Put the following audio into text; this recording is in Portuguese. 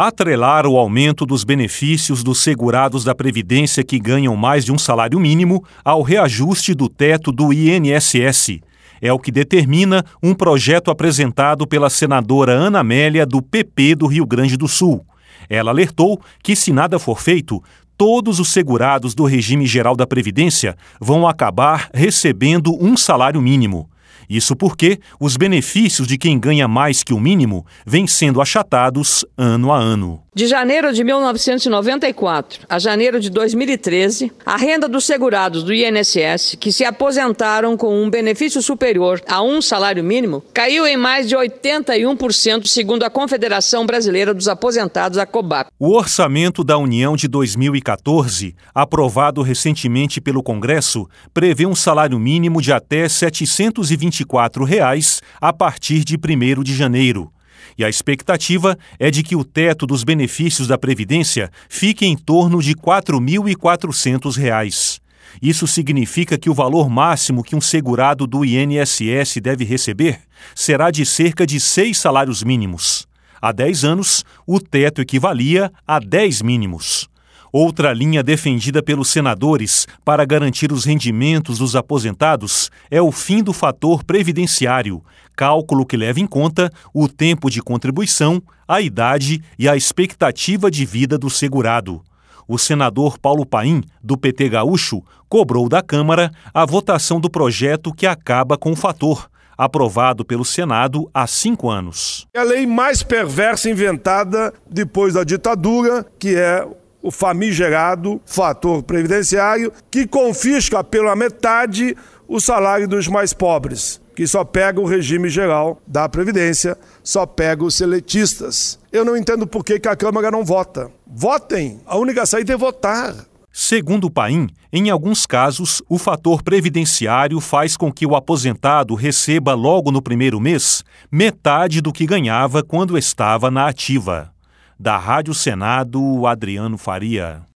Atrelar o aumento dos benefícios dos segurados da Previdência que ganham mais de um salário mínimo ao reajuste do teto do INSS. É o que determina um projeto apresentado pela senadora Ana Amélia, do PP do Rio Grande do Sul. Ela alertou que, se nada for feito, todos os segurados do regime geral da Previdência vão acabar recebendo um salário mínimo. Isso porque os benefícios de quem ganha mais que o mínimo vêm sendo achatados ano a ano. De janeiro de 1994 a janeiro de 2013, a renda dos segurados do INSS que se aposentaram com um benefício superior a um salário mínimo caiu em mais de 81%, segundo a Confederação Brasileira dos Aposentados, a COBAP. O orçamento da União de 2014, aprovado recentemente pelo Congresso, prevê um salário mínimo de até R$ 724 a partir de 1º de janeiro. E a expectativa é de que o teto dos benefícios da Previdência fique em torno de R$ 4.400. Isso significa que o valor máximo que um segurado do INSS deve receber será de cerca de 6 salários mínimos. Há 10 anos, o teto equivalia a 10 mínimos. Outra linha defendida pelos senadores para garantir os rendimentos dos aposentados é o fim do fator previdenciário, cálculo que leva em conta o tempo de contribuição, a idade e a expectativa de vida do segurado. O senador Paulo Paim, do PT gaúcho, cobrou da Câmara a votação do projeto que acaba com o fator, aprovado pelo Senado há 5 anos. É a lei mais perversa inventada depois da ditadura, que é o famigerado fator previdenciário, que confisca pela metade o salário dos mais pobres, que só pega o regime geral da Previdência, só pega os seletistas. Eu não entendo por que a Câmara não vota. Votem! A única saída é votar. Segundo o Paim, em alguns casos, o fator previdenciário faz com que o aposentado receba logo no primeiro mês metade do que ganhava quando estava na ativa. Da Rádio Senado, Adriano Faria.